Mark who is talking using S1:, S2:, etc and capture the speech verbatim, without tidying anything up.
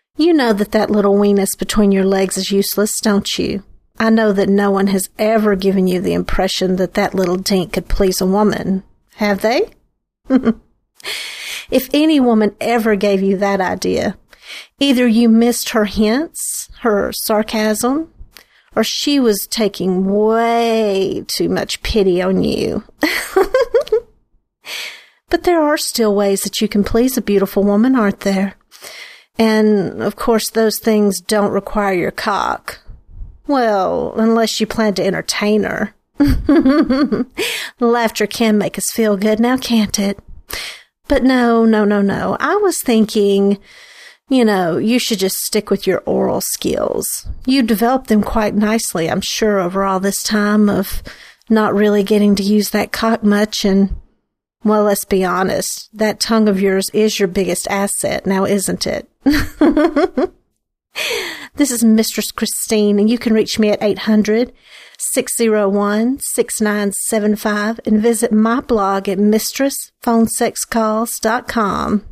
S1: You know that that little weenus between your legs is useless, don't you? I know that no one has ever given you the impression that that little dink could please a woman, have they? If any woman ever gave you that idea, either you missed her hints, her sarcasm, or she was taking way too much pity on you. But there are still ways that you can please a beautiful woman, aren't there? And, of course, those things don't require your cock. Well, unless you plan to entertain her. Laughter can make us feel good now, can't it? But no, no, no, no. I was thinking, you know, you should just stick with your oral skills. You developed them quite nicely, I'm sure, over all this time of not really getting to use that cock much. And, well, let's be honest, that tongue of yours is your biggest asset now, isn't it? This is Mistress Christine, and you can reach me at eight hundred, six oh one, six nine seven five and visit my blog at mistress phone sex calls dot com.